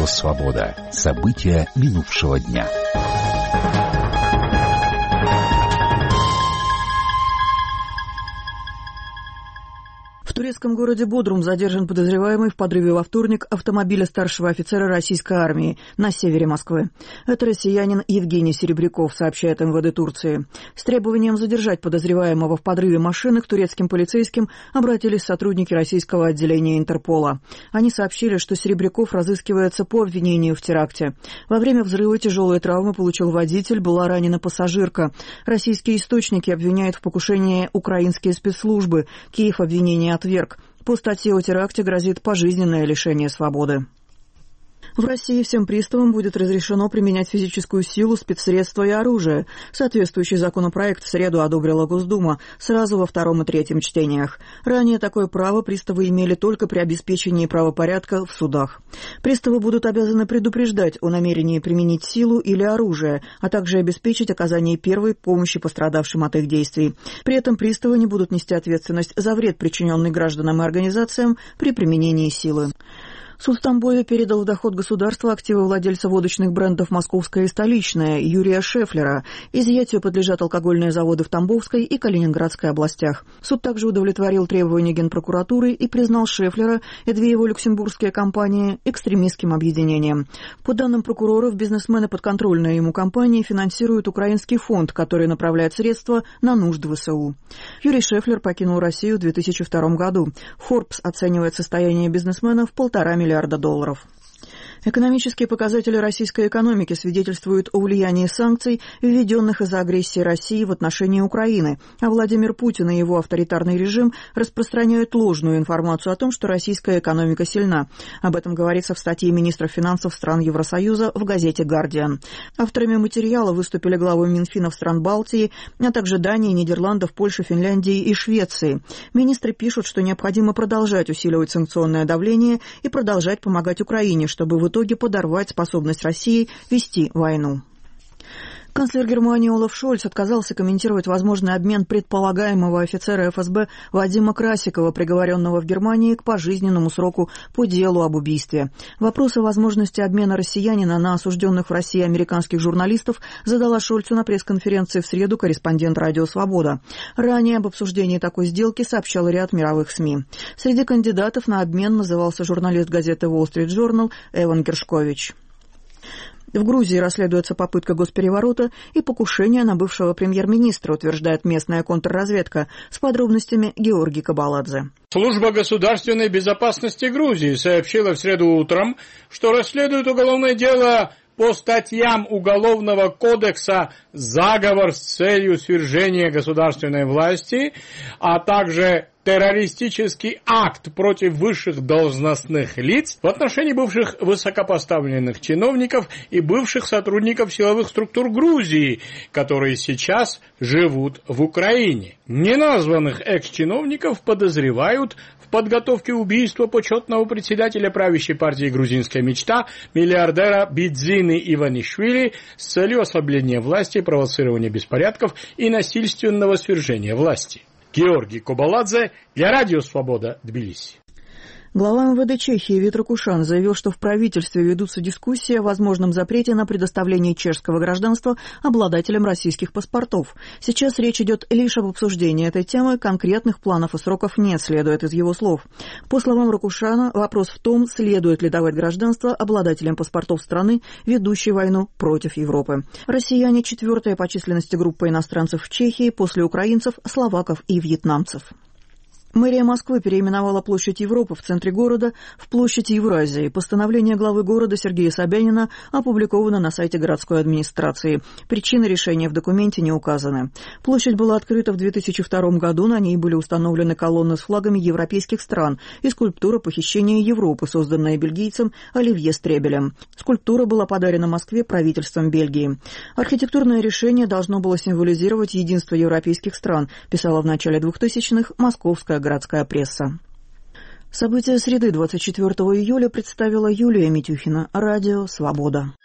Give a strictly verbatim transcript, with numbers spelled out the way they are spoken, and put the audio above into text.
Радио «Свобода». События минувшего дня. В турецком городе Бодрум задержан подозреваемый в подрыве во вторник автомобиля старшего офицера российской армии на севере Москвы. Это россиянин Евгений Серебряков, сообщает эм вэ дэ Турции. С требованием задержать подозреваемого в подрыве машины к турецким полицейским обратились сотрудники российского отделения Интерпола. Они сообщили, что Серебряков разыскивается по обвинению в теракте. Во время взрыва тяжелые травмы получил водитель, была ранена пассажирка. Российские источники обвиняют в покушении украинские спецслужбы. Киев обвинение отверг. По статье о теракте грозит пожизненное лишение свободы. В России всем приставам будет разрешено применять физическую силу, спецсредства и оружие. Соответствующий законопроект в среду одобрила Госдума сразу во втором и третьем чтениях. Ранее такое право приставы имели только при обеспечении правопорядка в судах. Приставы будут обязаны предупреждать о намерении применить силу или оружие, а также обеспечить оказание первой помощи пострадавшим от их действий. При этом приставы не будут нести ответственность за вред, причиненный гражданам и организациям при применении силы. Суд в Тамбове передал в доход государства активы владельца водочных брендов «Московская» и «Столичная» Юрия Шефлера. Изъятию подлежат алкогольные заводы в Тамбовской и Калининградской областях. Суд также удовлетворил требования Генпрокуратуры и признал Шефлера и две его люксембургские компании экстремистским объединением. По данным прокуроров, бизнесмены подконтрольные ему компании финансируют украинский фонд, который направляет средства на нужды вэ эс у. Юрий Шефлер покинул Россию в две тысячи втором году. Forbes оценивает состояние бизнесмена в полтора миллиарда долларов. Экономические показатели российской экономики свидетельствуют о влиянии санкций, введенных из-за агрессии России в отношении Украины, а Владимир Путин и его авторитарный режим распространяют ложную информацию о том, что российская экономика сильна. Об этом говорится в статье министров финансов стран Евросоюза в газете «Гардиан». Авторами материала выступили главы Минфинов стран Балтии, а также Дании, Нидерландов, Польши, Финляндии и Швеции. Министры пишут, что необходимо продолжать усиливать санкционное давление и продолжать помогать Украине, чтобы в итоге подорвать способность России вести войну. Канцлер Германии Олаф Шольц отказался комментировать возможный обмен предполагаемого офицера эф эс бэ Вадима Красикова, приговоренного в Германии к пожизненному сроку по делу об убийстве. Вопрос о возможности обмена россиянина на осужденных в России американских журналистов задала Шольцу на пресс-конференции в среду корреспондент «Радио Свобода». Ранее об обсуждении такой сделки сообщал ряд мировых СМИ. Среди кандидатов на обмен назывался журналист газеты Wall Street Journal Эван Гершкович. В Грузии расследуется попытка госпереворота и покушение на бывшего премьер-министра, утверждает местная контрразведка. С подробностями Георгий Кабаладзе. Служба государственной безопасности Грузии сообщила в среду утром, что расследует уголовное дело по статьям Уголовного кодекса «Заговор с целью свержения государственной власти», а также террористический акт против высших должностных лиц в отношении бывших высокопоставленных чиновников и бывших сотрудников силовых структур Грузии, которые сейчас живут в Украине. Неназванных экс-чиновников подозревают в подготовке убийства почетного председателя правящей партии «Грузинская мечта» миллиардера Бидзины Иванишвили с целью ослабления власти, провоцирования беспорядков и насильственного свержения власти. Георгий Кабаладзе для Радио Свобода, Тбилиси. Глава эм вэ дэ Чехии Витра Кушан заявил, что в правительстве ведутся дискуссии о возможном запрете на предоставление чешского гражданства обладателям российских паспортов. Сейчас речь идет лишь об обсуждении этой темы, конкретных планов и сроков нет, следует из его слов. По словам Ракушана, вопрос в том, следует ли давать гражданство обладателям паспортов страны, ведущей войну против Европы. Россияне – четвертая по численности группа иностранцев в Чехии после украинцев, словаков и вьетнамцев. Мэрия Москвы переименовала площадь Европы в центре города в площадь Евразии. Постановление главы города Сергея Собянина опубликовано на сайте городской администрации. Причины решения в документе не указаны. Площадь была открыта в две тысячи втором году, на ней были установлены колонны с флагами европейских стран и скульптура похищения Европы, созданная бельгийцем Оливье Стребелем. Скульптура была подарена Москве правительством Бельгии. Архитектурное решение должно было символизировать единство европейских стран, писала в начале двухтысячных московская городская пресса. События среды двадцать четвёртого июля представила Юлия Митюхина. Радио «Свобода».